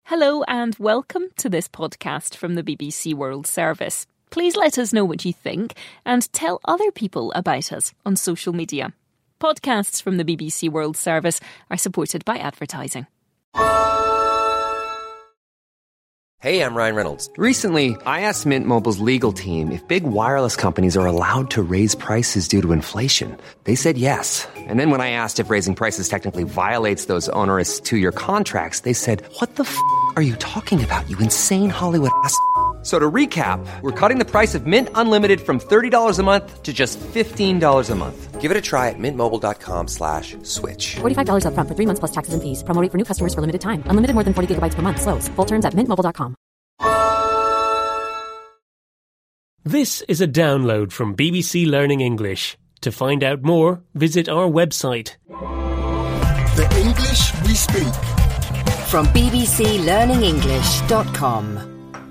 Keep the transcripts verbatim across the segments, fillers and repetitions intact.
Hello and welcome to this podcast from the B B C World Service. Please let us know what you think and tell other people about us on social media. Podcasts from the B B C World Service are supported by advertising. Hey, I'm Ryan Reynolds. Recently, I asked Mint Mobile's legal team if big wireless companies are allowed to raise prices due to inflation. They said yes. And then when I asked if raising prices technically violates those onerous two-year contracts, they said, what the f*** are you talking about, you insane Hollywood ass f- So to recap, we're cutting the price of Mint Unlimited from thirty dollars a month to just fifteen dollars a month. Give it a try at mintmobile.com slash switch. forty-five dollars up front for three months plus taxes and fees. Promo rate for new customers for limited time. Unlimited more than forty gigabytes per month. Slows full terms at mint mobile dot com. This is a download from B B C Learning English. To find out more, visit our website. The English we speak. From b b c learning english dot com.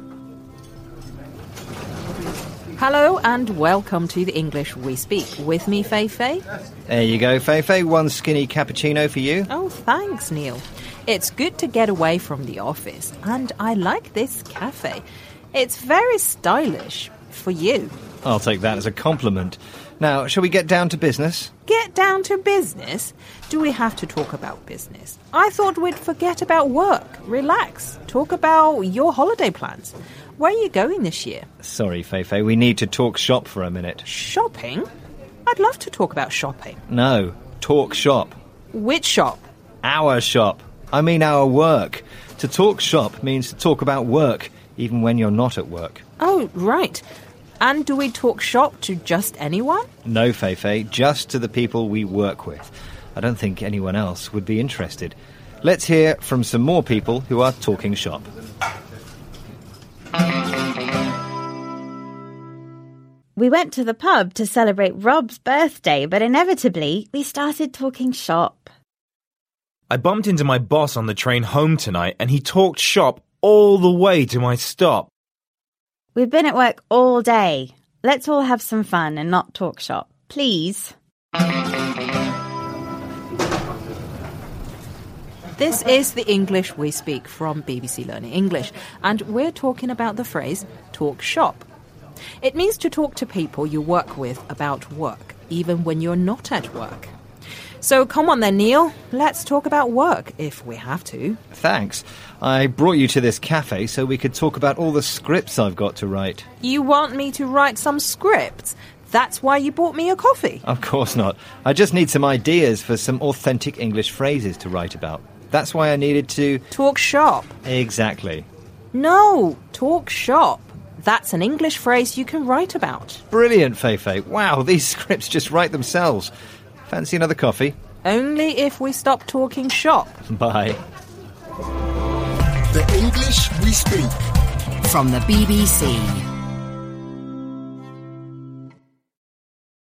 Hello and welcome to the English We Speak. With me, Fei Fei. There you go, Fei Fei. One skinny cappuccino for you. Oh, thanks, Neil. It's good to get away from the office, and I like this cafe. It's very stylish for you. I'll take that as a compliment. Now, shall we get down to business? Get down to business? Do we have to talk about business? I thought we'd forget about work, relax, talk about your holiday plans. Where are you going this year? Sorry, Fei Fei, we need to talk shop for a minute. Shopping? I'd love to talk about shopping. No, talk shop. Which shop? Our shop. I mean our work. To talk shop means to talk about work, even when you're not at work. Oh, right. And do we talk shop to just anyone? No, Fei Fei, just to the people we work with. I don't think anyone else would be interested. Let's hear from some more people who are talking shop. We went to the pub to celebrate Rob's birthday, but inevitably we started talking shop. I bumped into my boss on the train home tonight and he talked shop all the way to my stop. We've been at work all day. Let's all have some fun and not talk shop, please. This is the English We Speak from B B C Learning English, and we're talking about the phrase talk shop. It means to talk to people you work with about work, even when you're not at work. So come on then, Neil, let's talk about work, if we have to. Thanks. I brought you to this cafe so we could talk about all the scripts I've got to write. You want me to write some scripts? That's why you bought me a coffee? Of course not. I just need some ideas for some authentic English phrases to write about. That's why I needed to... Talk shop. Exactly. No, talk shop. That's an English phrase you can write about. Brilliant, Fei Fei. Wow, these scripts just write themselves. Fancy another coffee? Only if we stop talking shop. Bye. The English we speak. From the B B C.